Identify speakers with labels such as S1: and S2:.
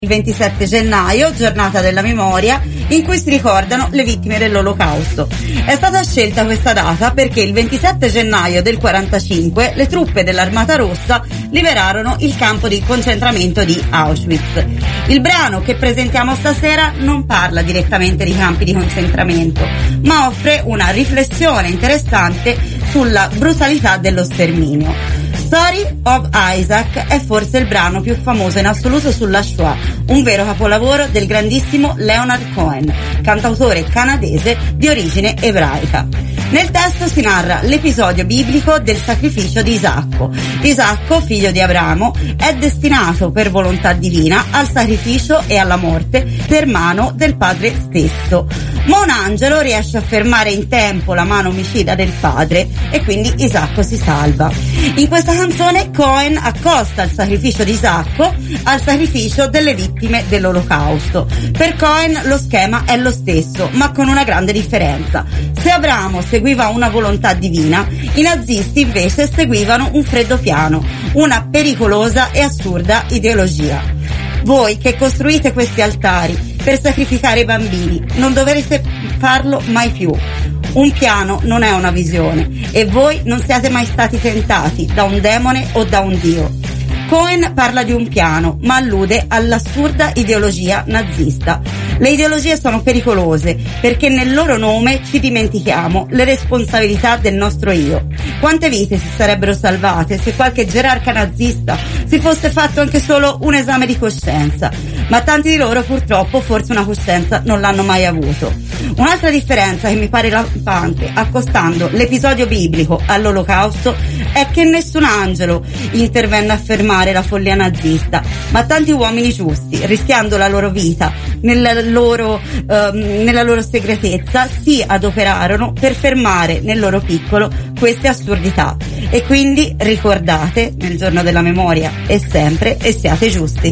S1: Il 27 gennaio, giornata della memoria, in cui si ricordano le vittime dell'Olocausto. È stata scelta questa data perché il 27 gennaio del 45 le truppe dell'Armata Rossa liberarono il campo di concentramento di Auschwitz. Il brano che presentiamo stasera non parla direttamente di campi di concentramento, ma offre una riflessione interessante sulla brutalità dello sterminio. Story of Isaac è forse il brano più famoso in assoluto sulla Shoah, un vero capolavoro del grandissimo Leonard Cohen, cantautore canadese di origine ebraica. Nel testo si narra l'episodio biblico del sacrificio di Isacco. Isacco, figlio di Abramo, è destinato per volontà divina al sacrificio e alla morte per mano del padre stesso. Ma un angelo riesce a fermare in tempo la mano omicida del padre e quindi Isacco si salva. In questa canzone Cohen accosta il sacrificio di Isacco al sacrificio delle vittime dell'Olocausto. Per Cohen lo schema è lo stesso, ma con una grande differenza. Se Abramo seguiva una volontà divina, i nazisti invece seguivano un freddo piano, una pericolosa e assurda ideologia. Voi che costruite questi altari per sacrificare i bambini, non dovrete farlo mai più. Un piano non è una visione e voi non siete mai stati tentati da un demone o da un dio. Cohen parla di un piano, ma allude all'assurda ideologia nazista. Le ideologie sono pericolose perché nel loro nome ci dimentichiamo le responsabilità del nostro io. Quante vite si sarebbero salvate se qualche gerarca nazista si fosse fatto anche solo un esame di coscienza, ma tanti di loro purtroppo forse una coscienza non l'hanno mai avuto. Un'altra differenza che mi pare lampante accostando l'episodio biblico all'Olocausto è che nessun angelo intervenne a fermare la follia nazista, ma tanti uomini giusti, rischiando la loro vita nella loro segretezza, si adoperarono per fermare nel loro piccolo queste assurdità. E quindi ricordate nel giorno della memoria e sempre, e siate giusti.